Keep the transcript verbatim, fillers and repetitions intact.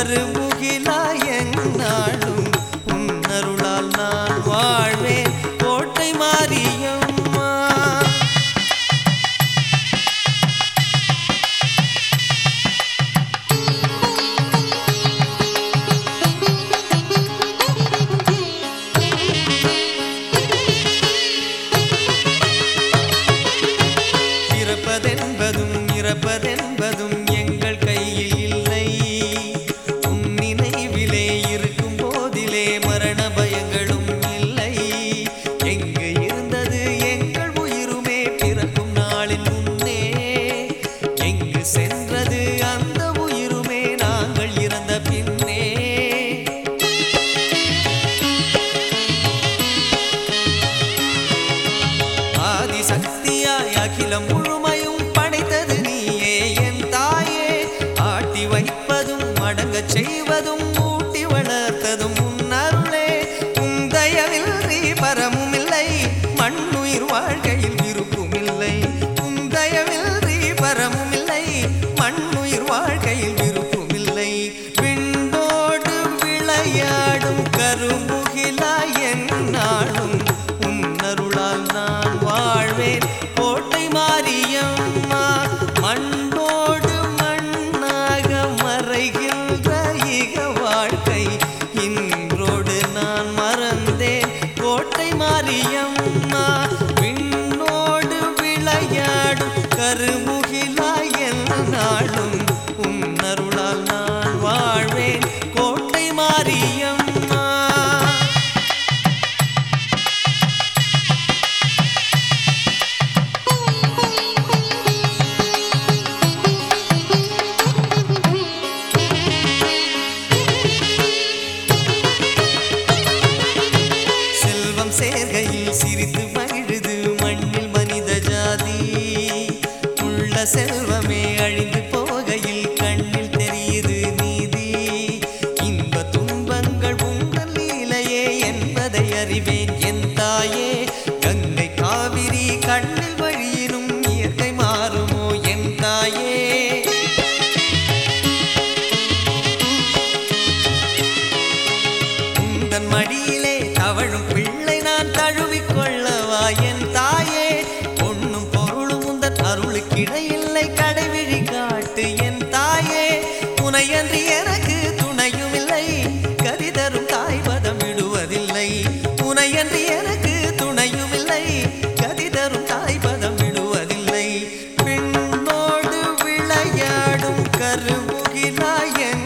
கருமுகிலாய் எந்நாளும் உன்னருளால் நான் வாழ்வேன் கோட்டை மாரியம்மா. பிறப்பதென்பதும் இறப்பதென்பதும் எங்கள் கையில் இல்லை. உன் நினைவிலே இருக்கும் போதிலே மரண பயங்களும் இல்லை. எங்கு இருந்தது எங்கள் உயிருமே பிறக்கும் நாளின் முன்னே? எங்கு சென்றது அந்த உயிருமே நாங்கள் இறந்த பின்னே? ஆதிசக்தியாய் அகிலம் முழுமையும் படைத்தது நீயே என் தாயே. ஆட்டி வைப்பதும் அடங்கச் செய்வதும் ஊட்டி வளர்த்ததும் உன் அருளே. உன் தயவின்றி பரமும் இல்லை, மண்ணுயிர் வாழ்க்கையில் விருப்பும் இல்லை. உன் தயவின்றி பரமும் இல்லை, மண்ணுயிர் வாழ்க்கையில் விருப்பும் இல்லை. விண்ணோடு விளையாடும் கருமுகிலாய் எந்நாளும் உன்னருளால் நான் வாழ்வேன் கோட்டை மாரியம்மா. மண்ணோடு மண்ணாக மறைகின்ற இக வாழ்க்கை இன்றோடு நான் மறந்தேன் கோட்டை மாரியம்மா. விண்ணோடு விளையாடும் கருமுகிலாய் எந்நாளும் உன்னருளால் நான் வாழ்வேன் கோட்டை மாரியம்மா. செல்வம் சேர்கையில் சிரித்து மகிழுது மண்ணில் மனித ஜாதி. உள்ள செல்வமே அழிந்து போகையில் கண்ணில் தெரியுது நீதி. இன்ப துன்பங்கள் உங்கள் லீலையே என்பதை அறிவேன் என் தாயே. கங்கை காவிரி கண்ணில் வழியினும் இயற்கை மாறுமோ என் தாயே? உந்தன் மடியிலே தவழும் பிள்ளை நான் தழுவிக்கொள்ளவா என் தாயே? பொன்னும் பொருளும் உந்தன் அருளுக்கிடையில்லை, கடைவிழி காட்டு என் தாயே. உனையன்றி எனக்கு துணையும் இல்லை, கதி தரும் தாய் பதம் விடுவதில்லை. உனையன்றி எனக்கு துணையும் இல்லை, கதி தரும் தாய் பதம் விடுவதில்லை. விண்ணோடு விளையாடும் கருமுகிலாய்